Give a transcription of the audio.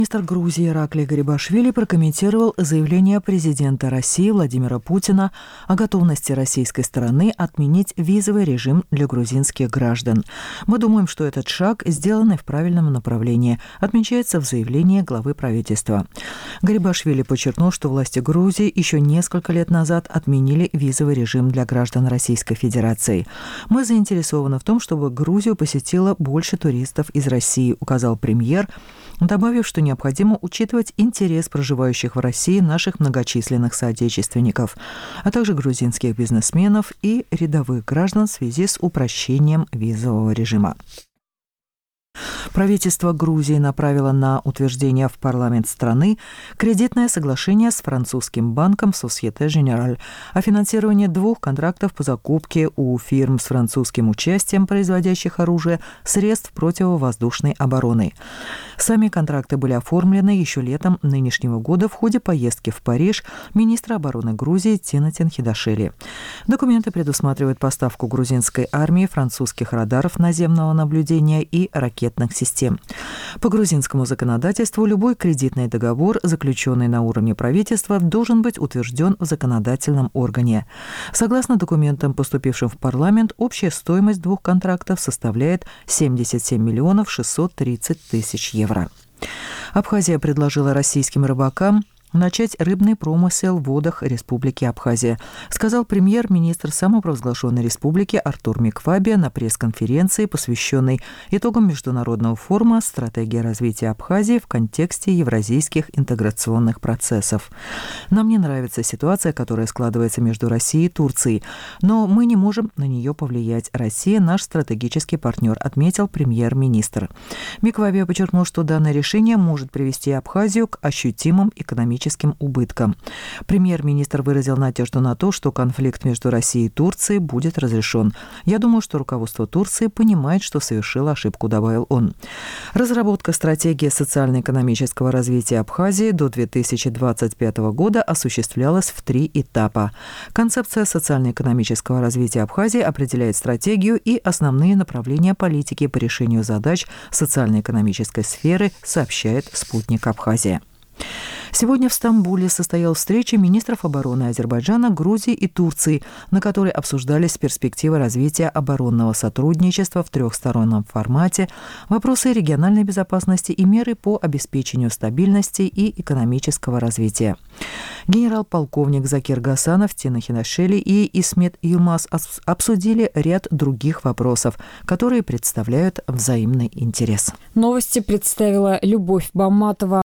Министр Грузии Ираклий Гарибашвили прокомментировал заявление президента России Владимира Путина о готовности российской стороны отменить визовый режим для грузинских граждан. «Мы думаем, что этот шаг сделан в правильном направлении», отмечается в заявлении главы правительства. Гарибашвили подчеркнул, что власти Грузии еще несколько лет назад отменили визовый режим для граждан Российской Федерации. «Мы заинтересованы в том, чтобы Грузию посетило больше туристов из России», указал премьер, добавив, что необходимо учитывать интерес проживающих в России наших многочисленных соотечественников, а также грузинских бизнесменов и рядовых граждан в связи с упрощением визового режима. Правительство Грузии направило на утверждение в парламент страны кредитное соглашение с французским банком Société Générale о финансировании 2 контрактов по закупке у фирм с французским участием, производящих оружие, средств противовоздушной обороны. Сами контракты были оформлены еще летом нынешнего года в ходе поездки в Париж министра обороны Грузии Тинатин Хидашели. Документы предусматривают поставку грузинской армии французских радаров наземного наблюдения и ракетных систем. По грузинскому законодательству любой кредитный договор, заключенный на уровне правительства, должен быть утвержден в законодательном органе. Согласно документам, поступившим в парламент, общая стоимость 2 контрактов составляет 77 миллионов 630 тысяч евро. Абхазия предложила российским рыбакам начать рыбный промысел в водах Республики Абхазия, сказал премьер-министр самопровозглашенной республики Артур Миквабе на пресс-конференции, посвященной итогам международного форума «Стратегия развития Абхазии в контексте евразийских интеграционных процессов». «Нам не нравится ситуация, которая складывается между Россией и Турцией, но мы не можем на нее повлиять. Россия – наш стратегический партнер», отметил премьер-министр. Миквабе подчеркнул, что данное решение может привести Абхазию к ощутимым экономическим убыткам. Премьер-министр выразил надежду на то, что конфликт между Россией и Турцией будет разрешен. «Я думаю, что руководство Турции понимает, что совершило ошибку», добавил он. Разработка стратегии социально-экономического развития Абхазии до 2025 года осуществлялась в 3 этапа. Концепция социально-экономического развития Абхазии определяет стратегию и основные направления политики по решению задач социально-экономической сферы, сообщает «Спутник Абхазия». Сегодня в Стамбуле состоялась встреча министров обороны Азербайджана, Грузии и Турции, на которой обсуждались перспективы развития оборонного сотрудничества в трехстороннем формате, вопросы региональной безопасности и меры по обеспечению стабильности и экономического развития. Генерал-полковник Закир Гасанов, Тина Хидашели и Исмет Юлмаз обсудили ряд других вопросов, которые представляют взаимный интерес. Новости представила Любовь Баматова.